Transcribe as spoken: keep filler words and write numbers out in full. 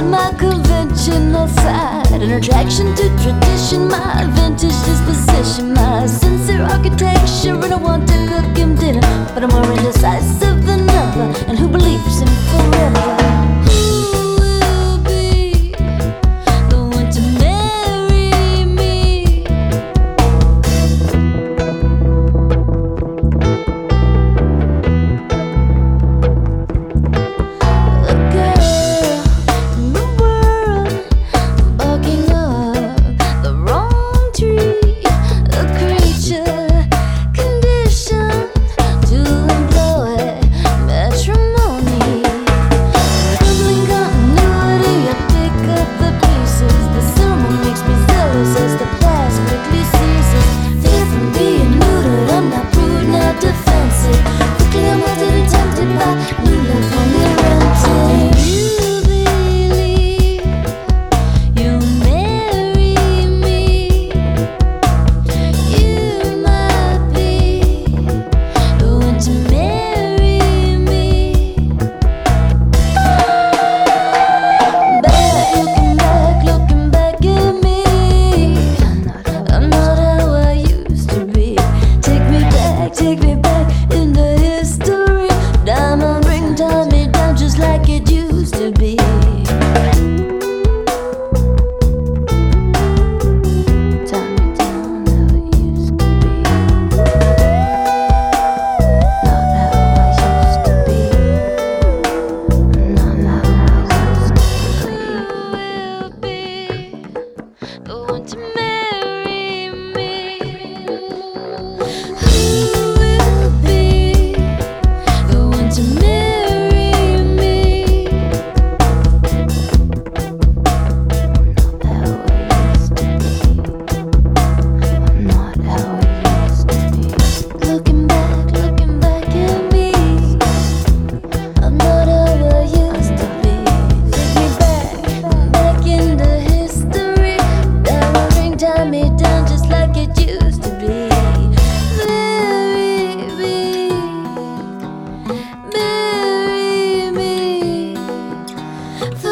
my conventional side, an attraction to tradition, my vintage disposition, my sincere architecture, and I want to cook him dinner, but I'm more indecisive than ever, and who believes in forever? Take me back into history. Diamond ring, tie me down just like it used to be. Tie me down how it used to be. Not how I used to be. Not how I used to be. Will be the one to marry me. Me down just like it used to be. Marry me, marry me.